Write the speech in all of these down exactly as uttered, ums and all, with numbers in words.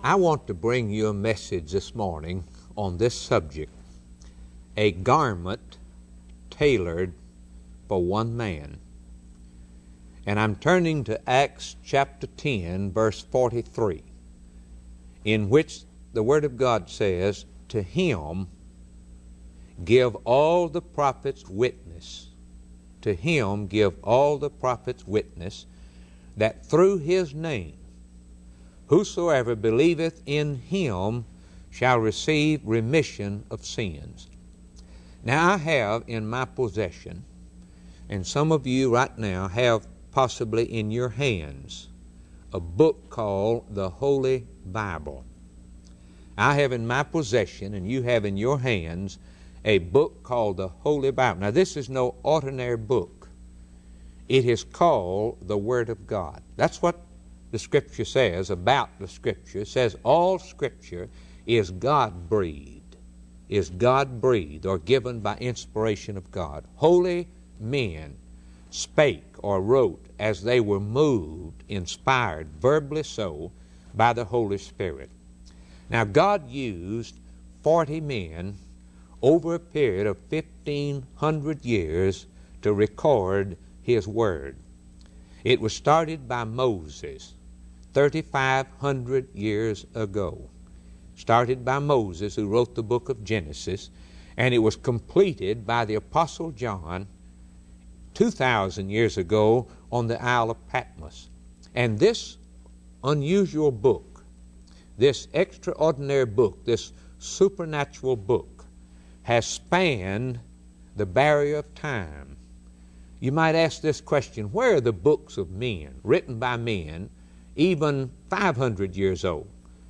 I want to bring you a message this morning on this subject, a garment tailored for one man. And I'm turning to Acts chapter ten, verse forty-three, in which the Word of God says, "To him give all the prophets witness, to him give all the prophets witness, that through his name whosoever believeth in him shall receive remission of sins." Now I have in my possession, and some of you right now have possibly in your hands, a book called the Holy Bible. I have in my possession, and you have in your hands, a book called the Holy Bible. Now this is no ordinary book. It is called the Word of God. That's what the Scripture says about the Scripture. It says all Scripture is God-breathed, is God-breathed or given by inspiration of God. Holy men spake or wrote as they were moved, inspired, verbally so, by the Holy Spirit. Now God used forty men over a period of fifteen hundred years to record His Word. It was started by Moses thirty-five hundred years ago. Started by Moses, who wrote the book of Genesis, and it was completed by the Apostle John two thousand years ago on the Isle of Patmos. And this unusual book, this extraordinary book, this supernatural book, has spanned the barrier of time. You might ask this question, where are the books of men, written by men, even five hundred years old?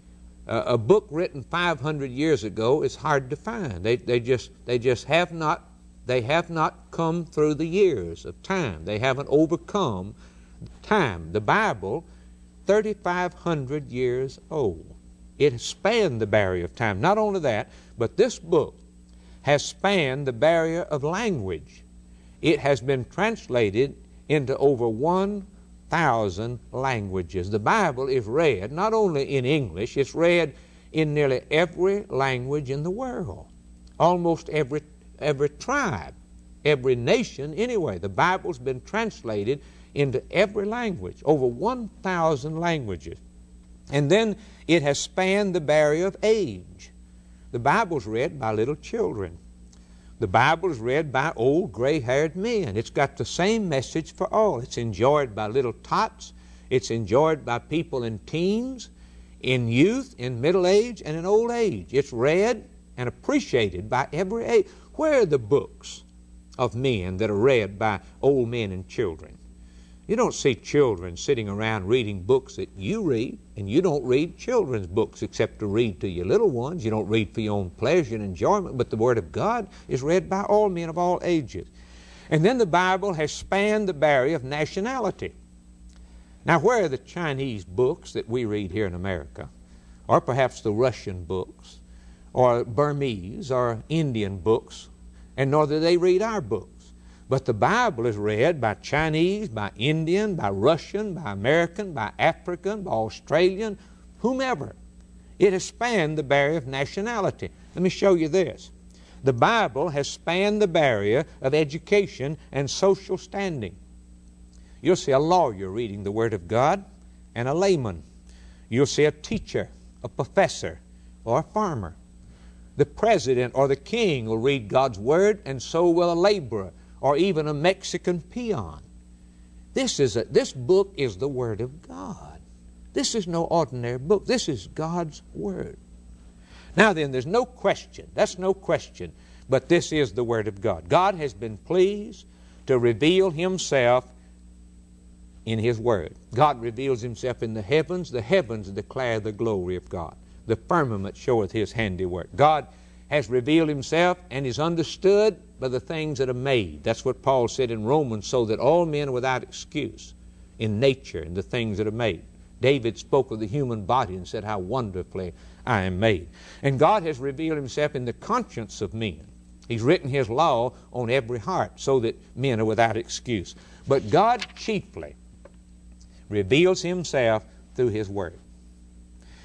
Uh, a book written five hundred years ago is hard to find. They, they, just, they just have not, they have not come through the years of time. They haven't overcome time. The Bible, thirty-five hundred years old. It has spanned the barrier of time. Not only that, but this book has spanned the barrier of language. It has been translated into over one thousand languages. The Bible is read not only in English, it's read in nearly every language in the world. Almost every, every tribe, every nation anyway. The Bible's been translated into every language, over one thousand languages. And then it has spanned the barrier of age. The Bible's read by little children. The Bible is read by old gray-haired men. It's got the same message for all. It's enjoyed by little tots. It's enjoyed by people in teens, in youth, in middle age, and in old age. It's read and appreciated by every age. Where are the books of men that are read by old men and children? You don't see children sitting around reading books that you read, and you don't read children's books except to read to your little ones. You don't read for your own pleasure and enjoyment, but the Word of God is read by all men of all ages. And then the Bible has spanned the barrier of nationality. Now, where are the Chinese books that we read here in America? Or perhaps the Russian books, or Burmese, or Indian books, and nor do they read our books. But the Bible is read by Chinese, by Indian, by Russian, by American, by African, by Australian, whomever. It has spanned the barrier of nationality. Let me show you this. The Bible has spanned the barrier of education and social standing. You'll see a lawyer reading the Word of God and a layman. You'll see a teacher, a professor, or a farmer. The president or the king will read God's Word, and so will a laborer, or even a Mexican peon. This, is a, this book is the Word of God. This is no ordinary book. This is God's Word. Now then, there's no question, that's no question, but this is the Word of God. God has been pleased to reveal Himself in His Word. God reveals Himself in the heavens. The heavens declare the glory of God. The firmament showeth His handiwork. God has revealed Himself and is understood by the things that are made. That's what Paul said in Romans, so that all men are without excuse in nature and the things that are made. David spoke of the human body and said, how wonderfully I am made. And God has revealed Himself in the conscience of men. He's written His law on every heart so that men are without excuse. But God chiefly reveals Himself through His Word.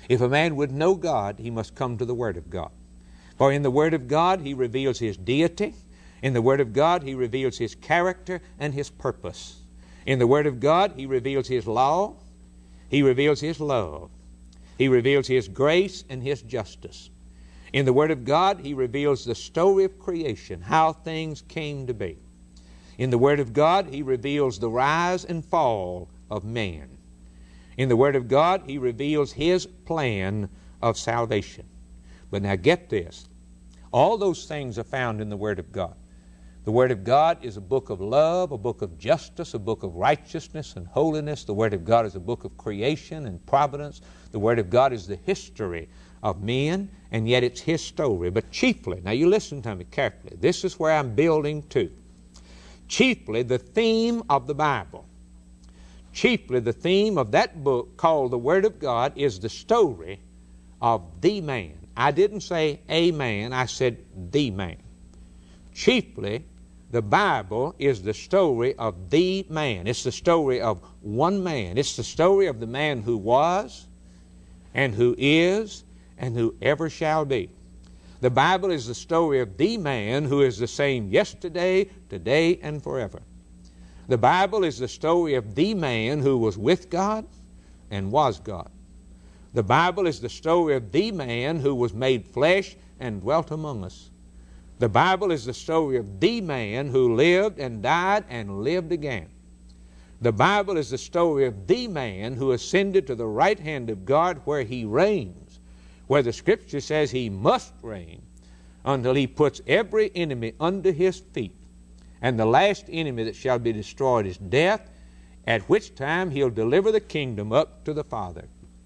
If a man would know God, he must come to the Word of God. For in the Word of God he reveals His deity. In the Word of God he reveals His character and His purpose. In the Word of God he reveals His law. He reveals His love. He reveals His grace and His justice. In the Word of God he reveals the story of creation, how things came to be. In the Word of God he reveals the rise and fall of man. In the Word of God he reveals His plan of salvation. But now get this. All those things are found in the Word of God. The Word of God is a book of love, a book of justice, a book of righteousness and holiness. The Word of God is a book of creation and providence. The Word of God is the history of men, and yet it's His story. But chiefly, now you listen to me carefully, this is where I'm building to. Chiefly the theme of the Bible, chiefly the theme of that book called the Word of God is the story of the man. I didn't say a man, I said the man. Chiefly, the Bible is the story of the man. It's the story of one man. It's the story of the man who was and who is and who ever shall be. The Bible is the story of the man who is the same yesterday, today, and forever. The Bible is the story of the man who was with God and was God. The Bible is the story of the man who was made flesh and dwelt among us. The Bible is the story of the man who lived and died and lived again. The Bible is the story of the man who ascended to the right hand of God, where He reigns, where the Scripture says He must reign until He puts every enemy under His feet. And the last enemy that shall be destroyed is death, at which time He'll deliver the kingdom up to the Father.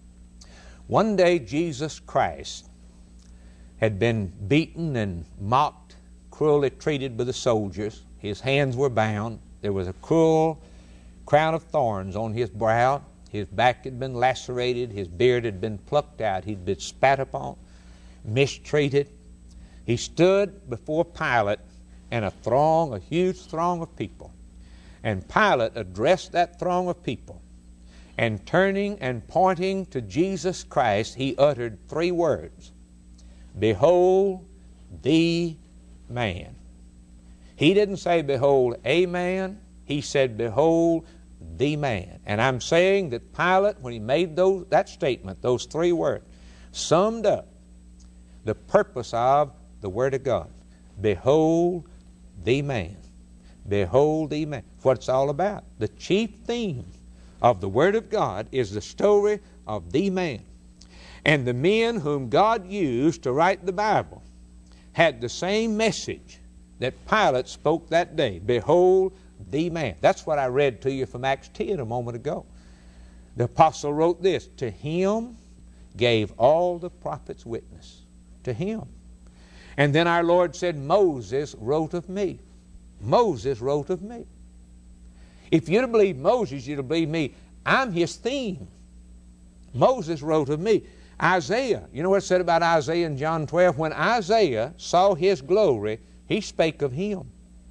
One day Jesus Christ had been beaten and mocked, cruelly treated by the soldiers. His hands were bound. There was a cruel crown of thorns on His brow. His back had been lacerated. His beard had been plucked out. He'd been spat upon, mistreated. He stood before Pilate and a throng, a huge throng of people. And Pilate addressed that throng of people. And turning and pointing to Jesus Christ, he uttered three words. Behold the man. He didn't say, behold a man. He said, behold the man. And I'm saying that Pilate, when he made those, that statement, those three words, summed up the purpose of the Word of God. Behold the man. Behold the man. That's what it's all about. The chief theme of the Word of God is the story of the man. And the men whom God used to write the Bible had the same message that Pilate spoke that day. Behold the man. That's what I read to you from Acts ten a moment ago. The apostle wrote this, to him gave all the prophets witness. To him. And then our Lord said, Moses wrote of me. Moses wrote of me. If you'd have believed Moses, you'd have believed me. I'm his theme. Moses wrote of me. Isaiah, you know what it said about Isaiah in John twelve? When Isaiah saw his glory, he spake of him.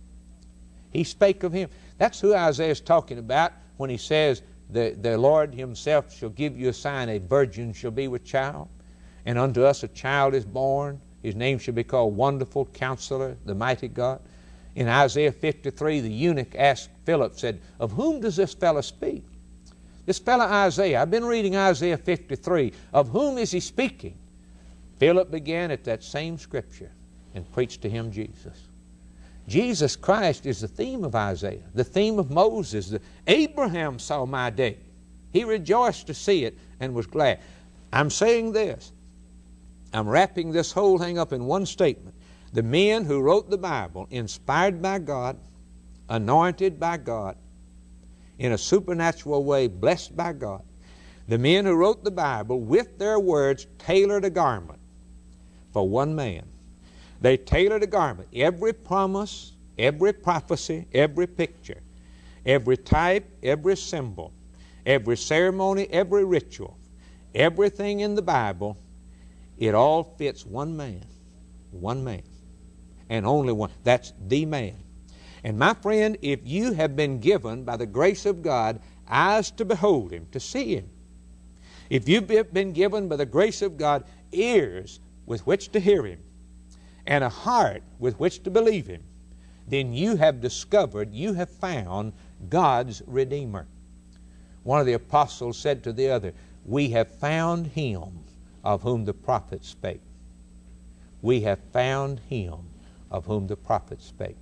He spake of him. That's who Isaiah is talking about when he says, the, the Lord Himself shall give you a sign, a virgin shall be with child, and unto us a child is born. His name shall be called Wonderful Counselor, the Mighty God. In Isaiah fifty-three, the eunuch asked Philip, said, of whom does this fellow speak? This fellow Isaiah, I've been reading Isaiah fifty-three. Of whom is he speaking? Philip began at that same scripture and preached to him Jesus. Jesus Christ is the theme of Isaiah, the theme of Moses. The, Abraham saw my day. He rejoiced to see it and was glad. I'm saying this. I'm wrapping this whole thing up in one statement. The men who wrote the Bible, inspired by God, anointed by God, in a supernatural way, blessed by God, the men who wrote the Bible, with their words, tailored a garment for one man. They tailored a garment. Every promise, every prophecy, every picture, every type, every symbol, every ceremony, every ritual, everything in the Bible, it all fits one man. One man. And only one. That's the man. And my friend, if you have been given by the grace of God eyes to behold Him, to see Him, If you've been given by the grace of God ears with which to hear Him and a heart with which to believe Him, then you have discovered, you have found God's Redeemer. One of the apostles said to the other, we have found Him of whom the prophets spake. We have found Him of whom the prophets spake.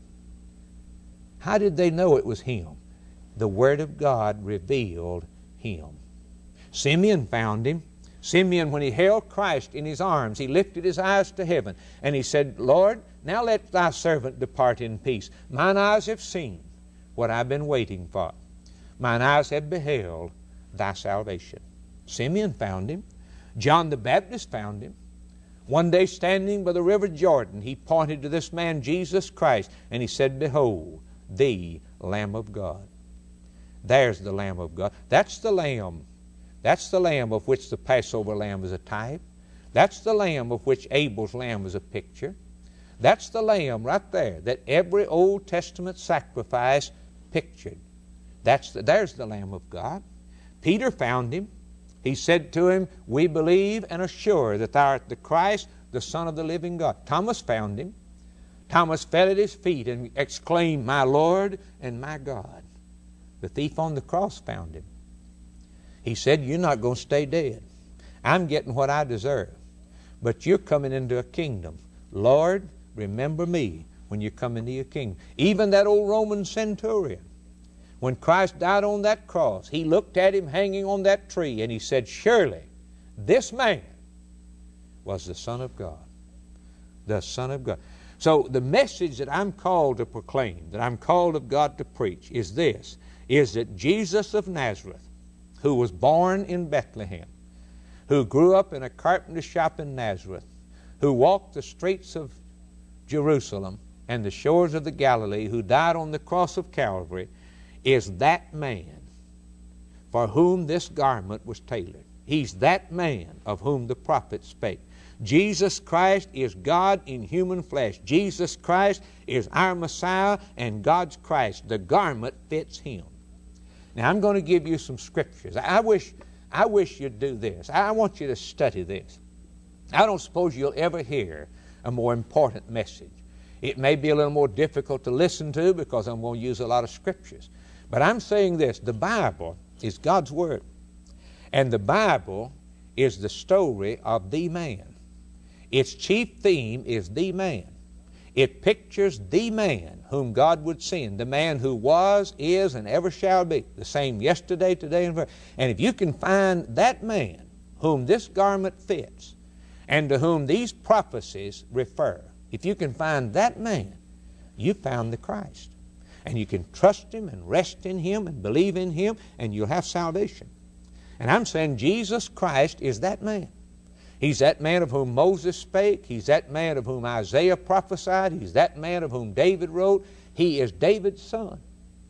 How did they know it was Him? The Word of God revealed Him. Simeon found Him. Simeon, when he held Christ in his arms, he lifted his eyes to heaven and he said, Lord, now let thy servant depart in peace. Mine eyes have seen what I've been waiting for. Mine eyes have beheld thy salvation. Simeon found Him. John the Baptist found Him. One day standing by the river Jordan, he pointed to this man, Jesus Christ, and he said, behold, the Lamb of God. There's the Lamb of God. That's the Lamb. That's the Lamb of which the Passover lamb is a type. That's the Lamb of which Abel's lamb is a picture. That's the Lamb right there that every Old Testament sacrifice pictured. That's the, there's the Lamb of God. Peter found Him. He said to him, we believe and are sure that thou art the Christ, the Son of the living God. Thomas found Him. Thomas fell at His feet and exclaimed, my Lord and my God. The thief on the cross found Him. He said, you're not going to stay dead. I'm getting what I deserve. But you're coming into a kingdom. Lord, remember me when you come into your kingdom. Even that old Roman centurion, when Christ died on that cross, he looked at Him hanging on that tree and he said, surely this man was the Son of God. The Son of God. So the message that I'm called to proclaim, that I'm called of God to preach, is this, is that Jesus of Nazareth, who was born in Bethlehem, who grew up in a carpenter shop in Nazareth, who walked the streets of Jerusalem and the shores of the Galilee, who died on the cross of Calvary, is that man for whom this garment was tailored. He's that man of whom the prophets spake. Jesus Christ is God in human flesh. Jesus Christ is our Messiah and God's Christ. The garment fits Him. Now I'm going to give you some scriptures. I wish, I wish you'd do this. I want you to study this. I don't suppose you'll ever hear a more important message. It may be a little more difficult to listen to because I'm going to use a lot of scriptures. But I'm saying this, the Bible is God's Word. And the Bible is the story of the man. Its chief theme is the man. It pictures the man whom God would send, the man who was, is, and ever shall be, the same yesterday, today, and forever. And if you can find that man whom this garment fits and to whom these prophecies refer, if you can find that man, you found the Christ. And you can trust Him and rest in Him and believe in Him, and you'll have salvation. And I'm saying Jesus Christ is that man. He's that man of whom Moses spake. He's that man of whom Isaiah prophesied. He's that man of whom David wrote. He is David's son.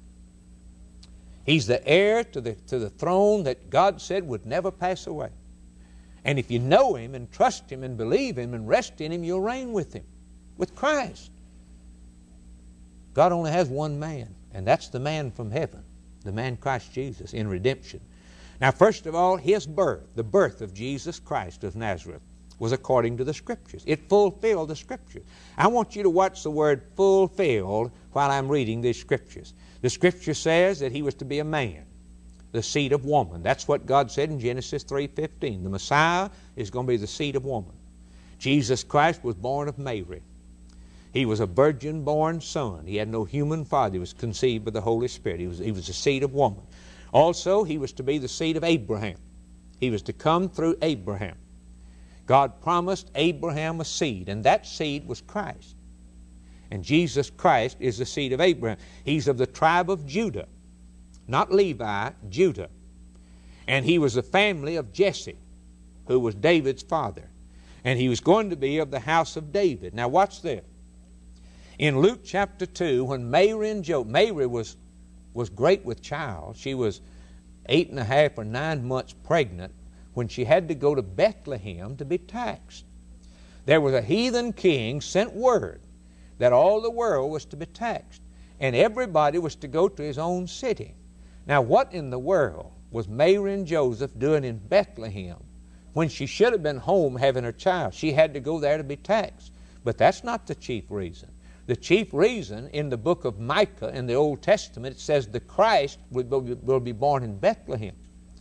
He's the heir to the, to the throne that God said would never pass away. And if you know Him and trust Him and believe Him and rest in Him, you'll reign with Him, with Christ. God only has one man, and that's the man from heaven, the man Christ Jesus in redemption. Now, first of all, His birth, the birth of Jesus Christ of Nazareth, was according to the Scriptures. It fulfilled the Scriptures. I want you to watch the word fulfilled while I'm reading these Scriptures. The Scripture says that He was to be a man, the seed of woman. That's what God said in Genesis three fifteen. The Messiah is going to be the seed of woman. Jesus Christ was born of Mary. He was a virgin-born son. He had no human father. He was conceived by the Holy Spirit. He was, he was the seed of woman. Also, He was to be the seed of Abraham. He was to come through Abraham. God promised Abraham a seed, and that seed was Christ. And Jesus Christ is the seed of Abraham. He's of the tribe of Judah, not Levi, Judah. And He was the family of Jesse, who was David's father. And He was going to be of the house of David. Now watch this. In Luke chapter two, when Mary and Joseph, Mary was, was great with child. She was eight and a half or nine months pregnant when she had to go to Bethlehem to be taxed. There was a heathen king sent word that all the world was to be taxed, and everybody was to go to his own city. Now what in the world was Mary and Joseph doing in Bethlehem when she should have been home having her child? She had to go there to be taxed. But that's not the chief reason. The chief reason in the book of Micah in the Old Testament, it says the Christ will be born in Bethlehem.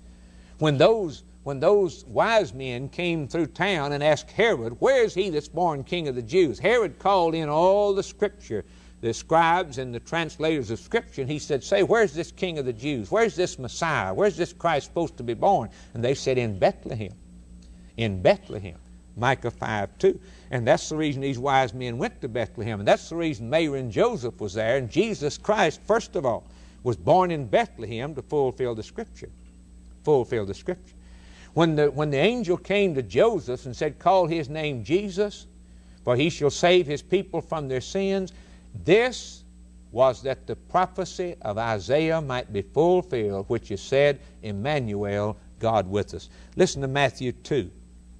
When those, when those wise men came through town and asked Herod, where is he that's born King of the Jews? Herod called in all the Scripture, the scribes and the translators of Scripture, and he said, say, where's this King of the Jews? Where's this Messiah? Where's this Christ supposed to be born? And they said, in Bethlehem. In Bethlehem. Micah five two. And that's the reason these wise men went to Bethlehem. And that's the reason Mary and Joseph was there. And Jesus Christ, first of all, was born in Bethlehem to fulfill the Scripture. Fulfill the Scripture. When the, when the angel came to Joseph and said, call his name Jesus, for he shall save his people from their sins, this was that the prophecy of Isaiah might be fulfilled, which is said, Emmanuel, God with us. Listen to Matthew two.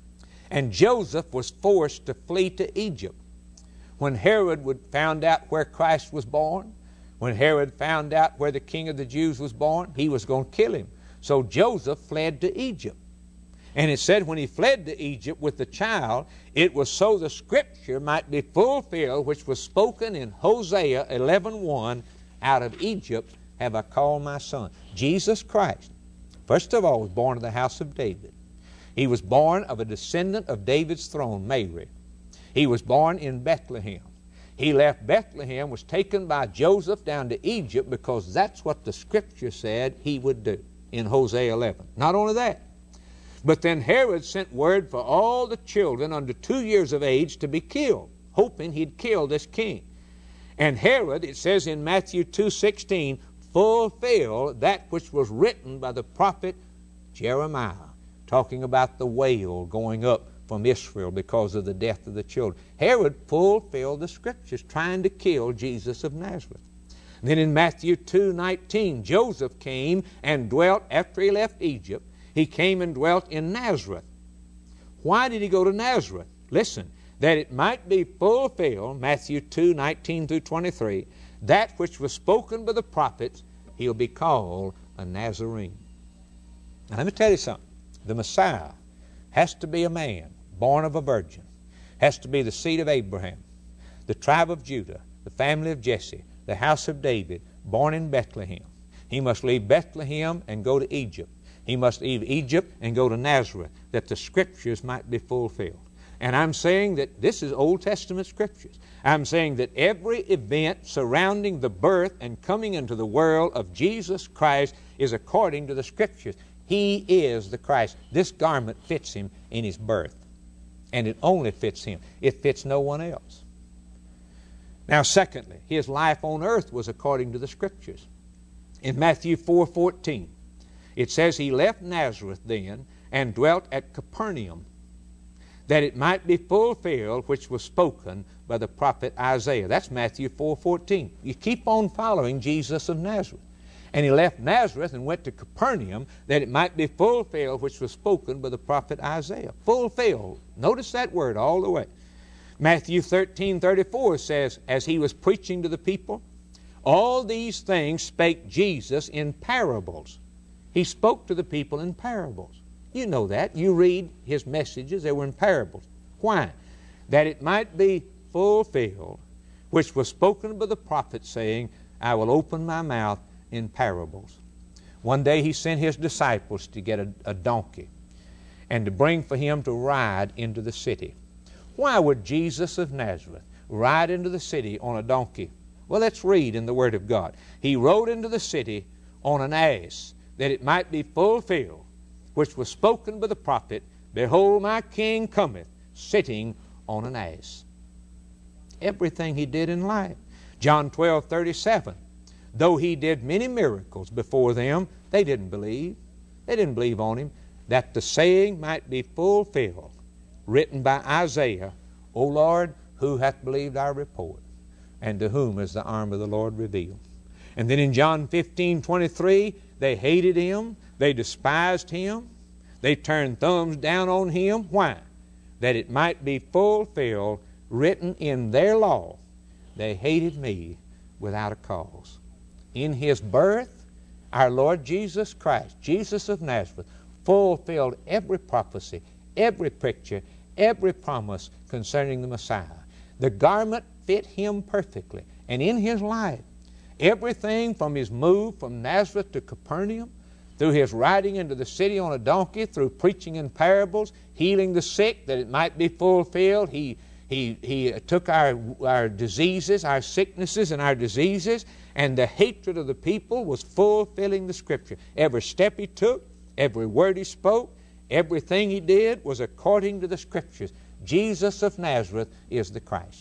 And Joseph was forced to flee to Egypt. When Herod would found out where Christ was born, when Herod found out where the King of the Jews was born, he was going to kill him. So Joseph fled to Egypt. And it said when he fled to Egypt with the child, it was so the Scripture might be fulfilled, which was spoken in Hosea eleven one, out of Egypt have I called my son. Jesus Christ, first of all, was born of the house of David. He was born of a descendant of David's throne, Mary. He was born in Bethlehem. He left Bethlehem, was taken by Joseph down to Egypt because that's what the Scripture said he would do in Hosea eleven. Not only that, but then Herod sent word for all the children under two years of age to be killed, hoping he'd kill this king. And Herod, it says in Matthew two sixteen, fulfilled that which was written by the prophet Jeremiah, talking about the wail going up from Israel because of the death of the children. Herod fulfilled the Scriptures, trying to kill Jesus of Nazareth. And then in Matthew two nineteen, Joseph came and dwelt, after he left Egypt, he came and dwelt in Nazareth. Why did he go to Nazareth? Listen, that it might be fulfilled, Matthew two nineteen through twenty-three, that which was spoken by the prophets, he'll be called a Nazarene. Now let me tell you something. The Messiah has to be a man born of a virgin, has to be the seed of Abraham, the tribe of Judah, the family of Jesse, the house of David, born in Bethlehem. He must leave Bethlehem and go to Egypt. He must leave Egypt and go to Nazareth, that the Scriptures might be fulfilled. And I'm saying that this is Old Testament Scriptures. I'm saying that every event surrounding the birth and coming into the world of Jesus Christ is according to the Scriptures. He is the Christ. This garment fits him in his birth. And it only fits him. It fits no one else. Now, secondly, his life on earth was according to the Scriptures. In Matthew four fourteen, it says he left Nazareth then and dwelt at Capernaum, that it might be fulfilled which was spoken by the prophet Isaiah. That's Matthew four fourteen. You keep on following Jesus of Nazareth. And he left Nazareth and went to Capernaum, that it might be fulfilled which was spoken by the prophet Isaiah. Fulfilled. Notice that word all the way. Matthew thirteen thirty-four says, as he was preaching to the people, all these things spake Jesus in parables. He spoke to the people in parables. You know that. You read his messages, they were in parables. Why? That it might be fulfilled, which was spoken by the prophet, saying, I will open my mouth in parables. One day he sent his disciples to get a, a donkey and to bring for him to ride into the city. Why would Jesus of Nazareth ride into the city on a donkey? Well, let's read in the Word of God. He rode into the city on an ass, that it might be fulfilled, which was spoken by the prophet, behold, my king cometh, sitting on an ass. Everything he did in life. John twelve thirty-seven. Though he did many miracles before them, they didn't believe. They didn't believe on him, that the saying might be fulfilled, written by Isaiah, O Lord, who hath believed our report? And to whom is the arm of the Lord revealed? And then in John fifteen twenty-three, they hated him, they despised him, they turned thumbs down on him. Why? That it might be fulfilled, written in their law, they hated me without a cause. In his birth Our Lord Jesus Christ, Jesus of Nazareth, fulfilled every prophecy, every picture, every promise concerning the Messiah. The garment fit Him perfectly. And in His life, everything from His move from Nazareth to Capernaum, through His riding into the city on a donkey, through preaching in parables, healing the sick that it might be fulfilled, He He, he took our, our diseases, our sicknesses and our diseases, and the hatred of the people was fulfilling the Scripture. Every step He took, every word He spoke, everything He did was according to the Scriptures. Jesus of Nazareth is the Christ.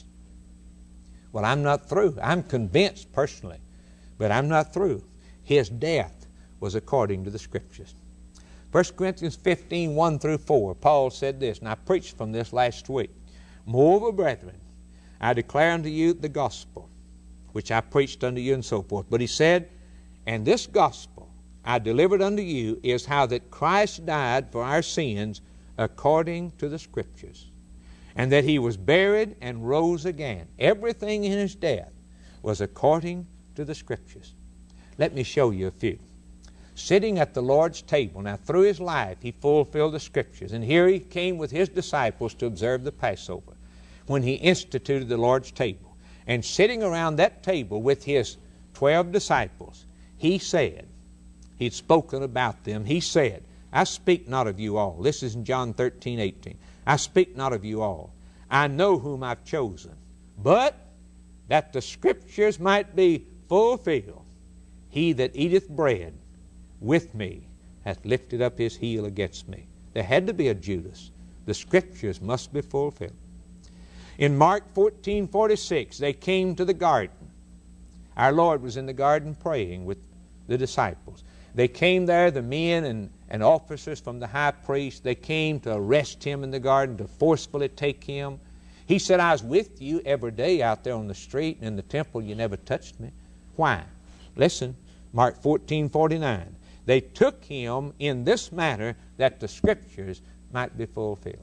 Well, I'm not through. I'm convinced personally, but I'm not through. His death was according to the Scriptures. First Corinthians fifteen, one through four, Paul said this, and I preached from this last week. Moreover, brethren, I declare unto you the gospel, which I preached unto you, and so forth. But he said, and this gospel I delivered unto you is how that Christ died for our sins according to the Scriptures, and that He was buried and rose again. Everything in His death was according to the Scriptures. Let me show you a few. Sitting at the Lord's table. Now, through His life, He fulfilled the Scriptures. And here He came with His disciples to observe the Passover, when He instituted the Lord's table. And sitting around that table with His twelve disciples, He said, He'd spoken about them, He said, I speak not of you all. This is in John thirteen, eighteen. I speak not of you all. I know whom I've chosen. But that the Scriptures might be fulfilled, he that eateth bread with me hath lifted up his heel against me. There had to be a Judas. The Scriptures must be fulfilled. In Mark fourteen, forty-six, they came to the garden. Our Lord was in the garden praying with the disciples. They came there, the men and, and officers from the high priest. They came to arrest Him in the garden, to forcefully take Him. He said, I was with you every day out there on the street, and in the temple you never touched me. Why? Listen, Mark fourteen, forty-nine. They took Him in this manner that the Scriptures might be fulfilled.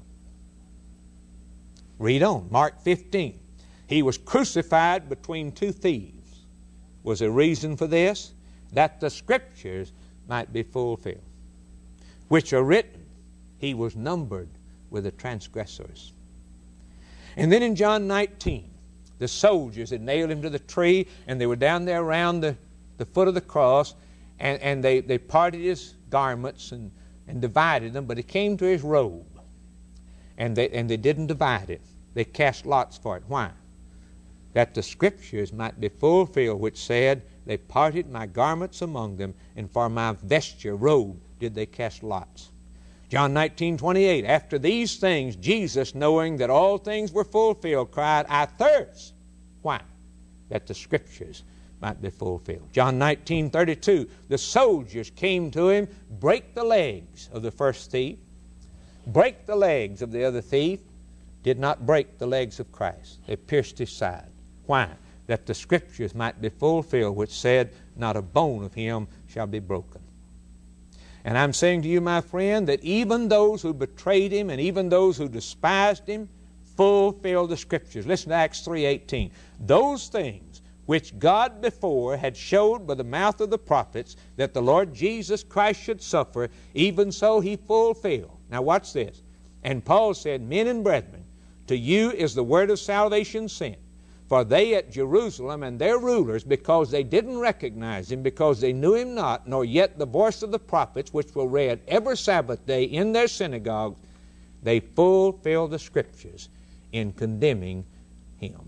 Read on. Mark fifteen. He was crucified between two thieves. Was a reason for this? That the Scriptures might be fulfilled, which are written, He was numbered with the transgressors. And then in John nineteen, the soldiers had nailed Him to the tree, and they were down there around the, the foot of the cross, and, and they, they parted His garments and, and divided them, but it came to His robe. And they, and they didn't divide it. They cast lots for it. Why? That the Scriptures might be fulfilled, which said, they parted my garments among them, and for my vesture, robe, did they cast lots. John nineteen, twenty-eight, after these things, Jesus, knowing that all things were fulfilled, cried, I thirst. Why? That the Scriptures might be fulfilled. John nineteen, thirty-two, the soldiers came to Him, break the legs of the first thief, break the legs of the other thief, did not break the legs of Christ. They pierced His side. Why? That the Scriptures might be fulfilled, which said, not a bone of Him shall be broken. And I'm saying to you, my friend, that even those who betrayed Him and even those who despised Him fulfilled the Scriptures. Listen to Acts three eighteen. Those things which God before had showed by the mouth of the prophets that the Lord Jesus Christ should suffer, even so He fulfilled. Now watch this. And Paul said, men and brethren, to you is the word of salvation sent. For they at Jerusalem and their rulers, because they didn't recognize Him, because they knew Him not, nor yet the voice of the prophets, which were read every Sabbath day in their synagogues, they fulfilled the Scriptures in condemning Him.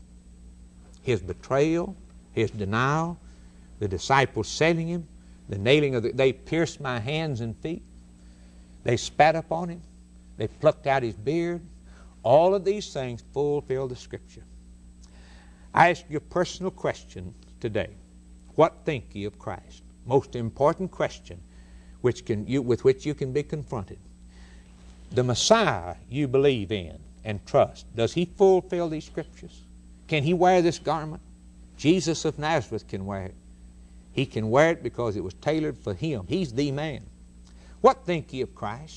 His betrayal, His denial, the disciples selling Him, the nailing of the, they pierced my hands and feet. They spat upon Him. They plucked out His beard. All of these things fulfilled the Scripture. I ask you a personal question today. What think ye of Christ? Most important question which can, you, with which you can be confronted. The Messiah you believe in and trust, does He fulfill these Scriptures? Can He wear this garment? Jesus of Nazareth can wear it. He can wear it because it was tailored for Him. He's the man. What think ye of Christ?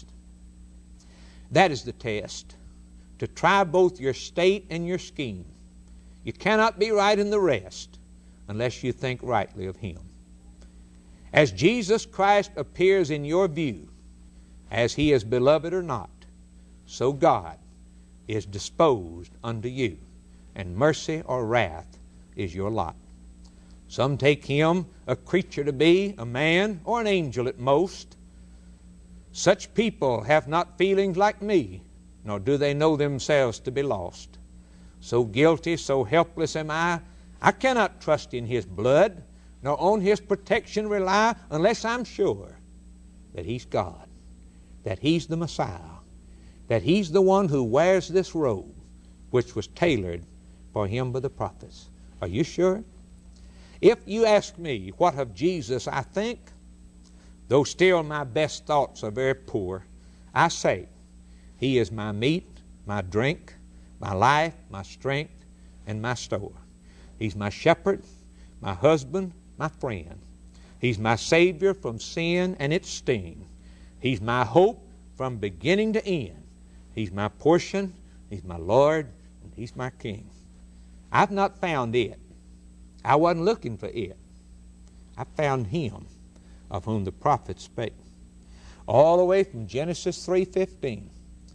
That is the test to try both your state and your scheme. You cannot be right in the rest unless you think rightly of Him. As Jesus Christ appears in your view, as He is beloved or not, so God is disposed unto you, and mercy or wrath is your lot. Some take Him a creature to be, a man or an angel at most. Such people have not feelings like me, nor do they know themselves to be lost. So guilty, so helpless am I, I cannot trust in His blood, nor on His protection rely, unless I'm sure that He's God, that He's the Messiah, that He's the one who wears this robe, which was tailored for Him by the prophets. Are you sure? If you ask me what of Jesus I think, though still my best thoughts are very poor, I say, He is my meat, my drink, my life, my strength, and my store. He's my shepherd, my husband, my friend. He's my Savior from sin and its sting. He's my hope from beginning to end. He's my portion, He's my Lord, and He's my King. I've not found it. I wasn't looking for it. I found Him of whom the prophets spake. All the way from Genesis three fifteen.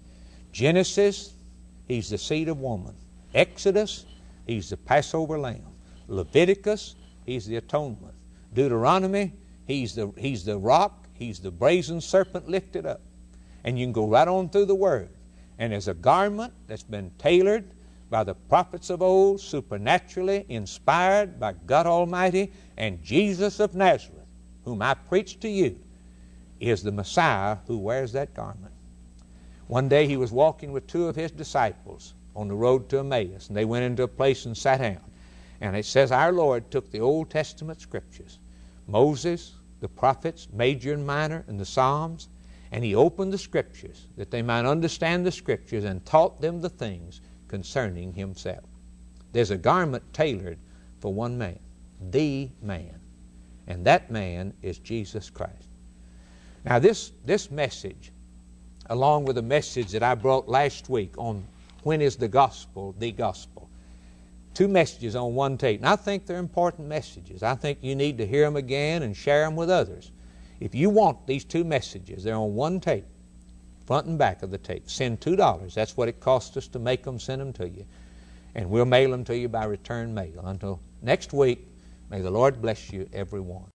Genesis, He's the seed of woman. Exodus, He's the Passover lamb. Leviticus, He's the atonement. Deuteronomy, He's the, he's the rock. He's the brazen serpent lifted up. And you can go right on through the Word. And as a garment that's been tailored by the prophets of old, supernaturally inspired by God Almighty, and Jesus of Nazareth, whom I preach to you, is the Messiah who wears that garment. One day He was walking with two of His disciples on the road to Emmaus, and they went into a place and sat down. And it says our Lord took the Old Testament scriptures, Moses, the prophets, major and minor, and the Psalms, and He opened the scriptures that they might understand the scriptures and taught them the things concerning Himself. There's a garment tailored for one man, the man, and that man is Jesus Christ. Now this, this message, along with the message that I brought last week on when is the gospel the gospel, two messages on one tape, and I think they're important messages. I think you need to hear them again and share them with others. If you want these two messages, they're on one tape, front and back of the tape. Send two dollars. That's what it costs us to make them, send them to you. And we'll mail them to you by return mail. Until next week, may the Lord bless you, everyone.